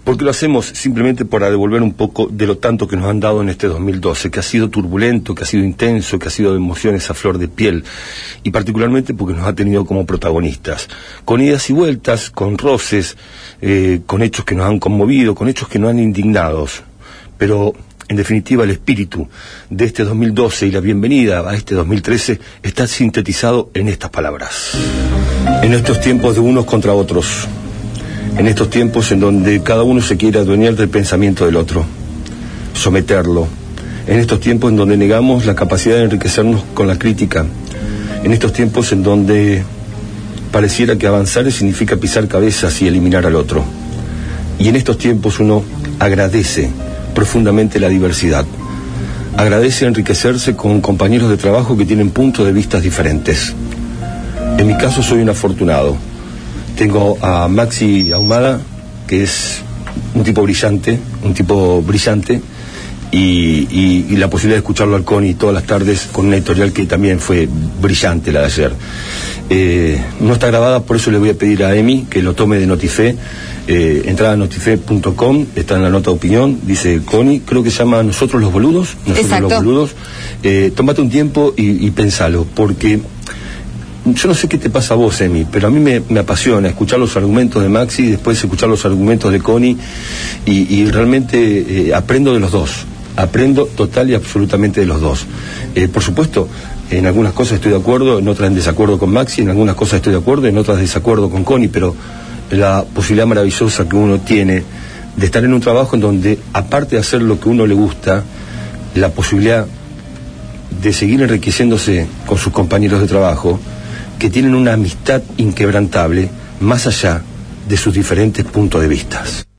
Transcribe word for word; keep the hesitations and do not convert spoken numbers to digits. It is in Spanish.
Porque lo hacemos simplemente para devolver un poco de lo tanto que nos han dado en este dos mil doce, que ha sido turbulento, que ha sido intenso, que ha sido de emociones a flor de piel, y particularmente porque nos ha tenido como protagonistas, con idas y vueltas, con roces, eh, con hechos que nos han conmovido, con hechos que nos han indignado, pero en definitiva el espíritu de este dos mil doce y la bienvenida a este dos mil trece está sintetizado en estas palabras. En estos tiempos de unos contra otros, en estos tiempos en donde cada uno se quiere adueñar del pensamiento del otro, someterlo, en estos tiempos en donde negamos la capacidad de enriquecernos con la crítica, en estos tiempos en donde pareciera que avanzar significa pisar cabezas y eliminar al otro, y en estos tiempos uno agradece profundamente la diversidad, agradece enriquecerse con compañeros de trabajo que tienen puntos de vista diferentes. En mi caso soy un afortunado. Tengo a Maxi Ahumada, que es un tipo brillante, un tipo brillante, y, y, y la posibilidad de escucharlo al Coni todas las tardes con una editorial que también fue brillante, la de ayer. Eh, no está grabada, por eso le voy a pedir a Emi que lo tome de Notife. Eh, entrada a notife punto com, está en la nota de opinión, dice Coni, creo que se llama Nosotros los Boludos, Nosotros Exacto. los Boludos. Eh, tómate un tiempo y, y pensalo, porque yo no sé qué te pasa a vos, Emi, pero a mí me, me apasiona escuchar los argumentos de Maxi, después escuchar los argumentos de Coni, y, y realmente eh, aprendo de los dos, aprendo total y absolutamente de los dos. Eh, por supuesto, en algunas cosas estoy de acuerdo, en otras en desacuerdo con Maxi, en algunas cosas estoy de acuerdo, en otras desacuerdo con Coni, pero la posibilidad maravillosa que uno tiene de estar en un trabajo en donde, aparte de hacer lo que uno le gusta, la posibilidad de seguir enriqueciéndose con sus compañeros de trabajo, que tienen una amistad inquebrantable más allá de sus diferentes puntos de vista.